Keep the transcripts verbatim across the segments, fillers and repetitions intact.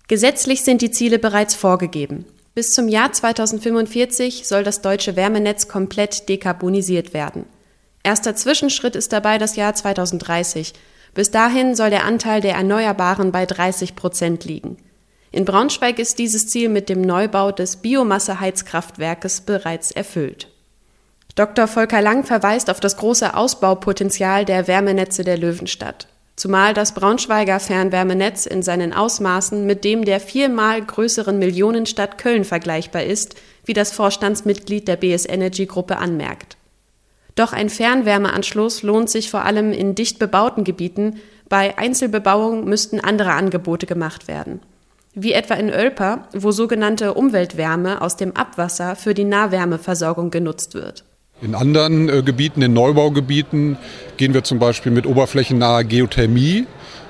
Gesetzlich sind die Ziele bereits vorgegeben. Bis zum Jahr zweitausendfünfundvierzig soll das deutsche Wärmenetz komplett dekarbonisiert werden. Erster Zwischenschritt ist dabei das Jahr zweitausenddreißig. Bis dahin soll der Anteil der Erneuerbaren bei dreißig Prozent liegen. In Braunschweig ist dieses Ziel mit dem Neubau des Biomasseheizkraftwerkes bereits erfüllt. Doktor Volker Lang verweist auf das große Ausbaupotenzial der Wärmenetze der Löwenstadt. Zumal das Braunschweiger Fernwärmenetz in seinen Ausmaßen mit dem der viermal größeren Millionenstadt Köln vergleichbar ist, wie das Vorstandsmitglied der B S Energy Gruppe anmerkt. Doch ein Fernwärmeanschluss lohnt sich vor allem in dicht bebauten Gebieten, bei Einzelbebauung müssten andere Angebote gemacht werden. Wie etwa in Oelper, wo sogenannte Umweltwärme aus dem Abwasser für die Nahwärmeversorgung genutzt wird. In anderen äh, Gebieten, in Neubaugebieten, gehen wir zum Beispiel mit oberflächennaher Geothermie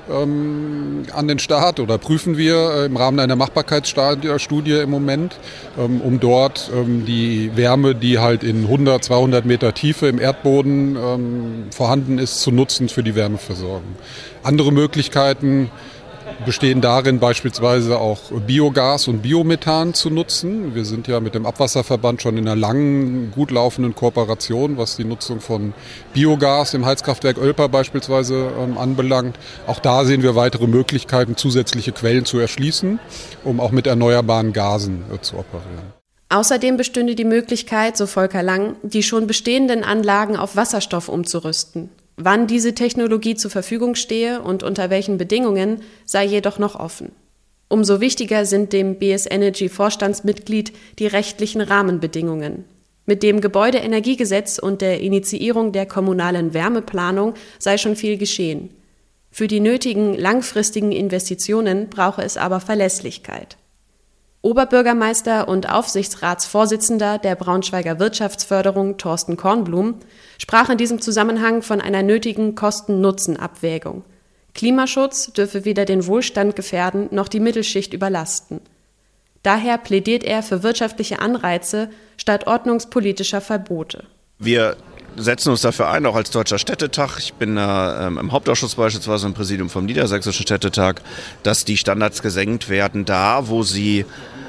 ähm, an den Start oder prüfen wir äh, im Rahmen einer Machbarkeitsstudie im Moment, ähm, um dort ähm, die Wärme, die halt in hundert, zweihundert Meter Tiefe im Erdboden ähm, vorhanden ist, zu nutzen für die Wärmeversorgung. Andere Möglichkeiten bestehen darin, beispielsweise auch Biogas und Biomethan zu nutzen. Wir sind ja mit dem Abwasserverband schon in einer langen, gut laufenden Kooperation, was die Nutzung von Biogas im Heizkraftwerk Oelper beispielsweise ähm, anbelangt. Auch da sehen wir weitere Möglichkeiten, zusätzliche Quellen zu erschließen, um auch mit erneuerbaren Gasen äh, zu operieren. Außerdem bestünde die Möglichkeit, so Volker Lang, die schon bestehenden Anlagen auf Wasserstoff umzurüsten. Wann diese Technologie zur Verfügung stehe und unter welchen Bedingungen, sei jedoch noch offen. Umso wichtiger sind dem B S Energy Vorstandsmitglied die rechtlichen Rahmenbedingungen. Mit dem Gebäudeenergiegesetz und der Initiierung der kommunalen Wärmeplanung sei schon viel geschehen. Für die nötigen langfristigen Investitionen brauche es aber Verlässlichkeit. Oberbürgermeister und Aufsichtsratsvorsitzender der Braunschweiger Wirtschaftsförderung Thorsten Kornblum sprach in diesem Zusammenhang von einer nötigen Kosten-Nutzen-Abwägung. Klimaschutz dürfe weder den Wohlstand gefährden noch die Mittelschicht überlasten. Daher plädiert er für wirtschaftliche Anreize statt ordnungspolitischer Verbote. Wir setzen uns dafür ein, auch als Deutscher Städtetag. Ich bin äh, im Hauptausschuss beispielsweise im Präsidium vom Niedersächsischen Städtetag, dass die Standards gesenkt werden, da wo sie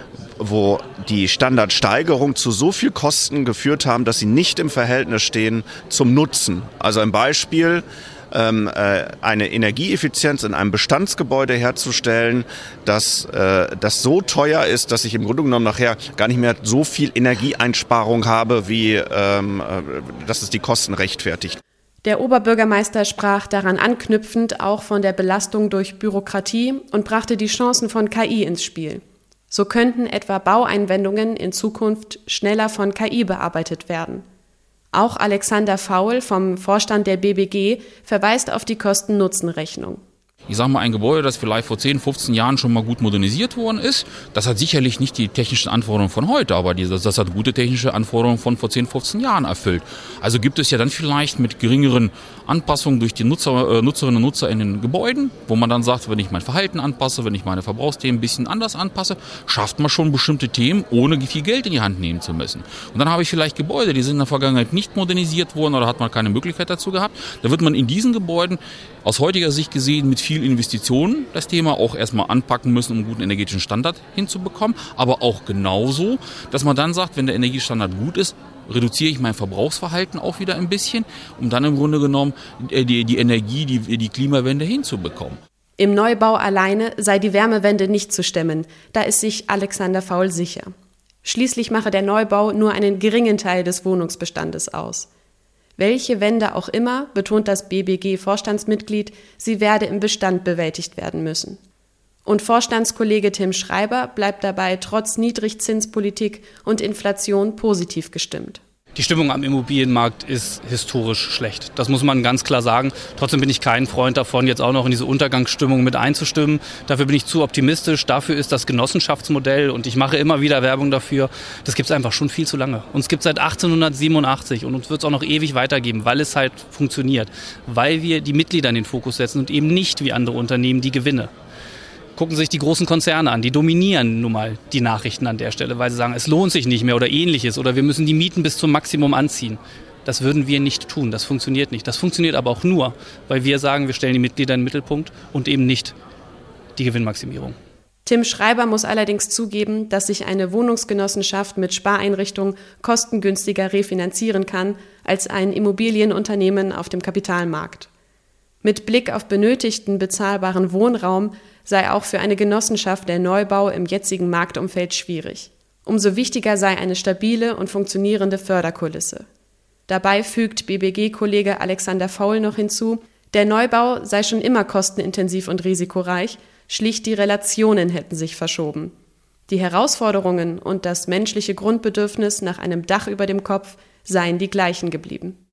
wo die Standardsteigerung zu so viel Kosten geführt haben, dass sie nicht im Verhältnis stehen zum Nutzen. Also ein Beispiel, ähm, äh, eine Energieeffizienz in einem Bestandsgebäude herzustellen, dass äh, das so teuer ist, dass ich im Grunde genommen nachher gar nicht mehr so viel Energieeinsparung habe, wie ähm, äh, dass es die Kosten rechtfertigt. Der Oberbürgermeister sprach daran anknüpfend auch von der Belastung durch Bürokratie und brachte die Chancen von K I ins Spiel. So könnten etwa Baueinwendungen in Zukunft schneller von K I bearbeitet werden. Auch Alexander Faul vom Vorstand der B B G verweist auf die Kosten-Nutzen-Rechnung. Ich sage mal, ein Gebäude, das vielleicht vor zehn, fünfzehn Jahren schon mal gut modernisiert worden ist, das hat sicherlich nicht die technischen Anforderungen von heute, aber das, das hat gute technische Anforderungen von vor zehn, fünfzehn Jahren erfüllt. Also gibt es ja dann vielleicht mit geringeren Anpassungen durch die Nutzer, äh, Nutzerinnen und Nutzer in den Gebäuden, wo man dann sagt, wenn ich mein Verhalten anpasse, wenn ich meine Verbrauchsthemen ein bisschen anders anpasse, schafft man schon bestimmte Themen, ohne viel Geld in die Hand nehmen zu müssen. Und dann habe ich vielleicht Gebäude, die sind in der Vergangenheit nicht modernisiert worden oder hat man keine Möglichkeit dazu gehabt. Da wird man in diesen Gebäuden aus heutiger Sicht gesehen mit viel Investitionen das Thema auch erstmal anpacken müssen, um einen guten energetischen Standard hinzubekommen. Aber auch genauso, dass man dann sagt, wenn der Energiestandard gut ist, reduziere ich mein Verbrauchsverhalten auch wieder ein bisschen, um dann im Grunde genommen die, die Energie, die, die Klimawende hinzubekommen. Im Neubau alleine sei die Wärmewende nicht zu stemmen, da ist sich Alexander Faul sicher. Schließlich mache der Neubau nur einen geringen Teil des Wohnungsbestandes aus. Welche Wende auch immer, betont das B B G-Vorstandsmitglied, sie werde im Bestand bewältigt werden müssen. Und Vorstandskollege Tim Schreiber bleibt dabei trotz Niedrigzinspolitik und Inflation positiv gestimmt. Die Stimmung am Immobilienmarkt ist historisch schlecht. Das muss man ganz klar sagen. Trotzdem bin ich kein Freund davon, jetzt auch noch in diese Untergangsstimmung mit einzustimmen. Dafür bin ich zu optimistisch. Dafür ist das Genossenschaftsmodell, und ich mache immer wieder Werbung dafür, das gibt es einfach schon viel zu lange. Uns gibt es seit achtzehnhundertsiebenundachtzig und uns wird es auch noch ewig weitergeben, weil es halt funktioniert. Weil wir die Mitglieder in den Fokus setzen und eben nicht wie andere Unternehmen die Gewinne. Gucken Sie sich die großen Konzerne an, die dominieren nun mal die Nachrichten an der Stelle, weil sie sagen, es lohnt sich nicht mehr oder ähnliches oder wir müssen die Mieten bis zum Maximum anziehen. Das würden wir nicht tun, das funktioniert nicht. Das funktioniert aber auch nur, weil wir sagen, wir stellen die Mitglieder in den Mittelpunkt und eben nicht die Gewinnmaximierung. Tim Schreiber muss allerdings zugeben, dass sich eine Wohnungsgenossenschaft mit Spareinrichtungen kostengünstiger refinanzieren kann als ein Immobilienunternehmen auf dem Kapitalmarkt. Mit Blick auf benötigten bezahlbaren Wohnraum sei auch für eine Genossenschaft der Neubau im jetzigen Marktumfeld schwierig. Umso wichtiger sei eine stabile und funktionierende Förderkulisse. Dabei fügt B B G-Kollege Alexander Faul noch hinzu, der Neubau sei schon immer kostenintensiv und risikoreich, schlicht die Relationen hätten sich verschoben. Die Herausforderungen und das menschliche Grundbedürfnis nach einem Dach über dem Kopf seien die gleichen geblieben.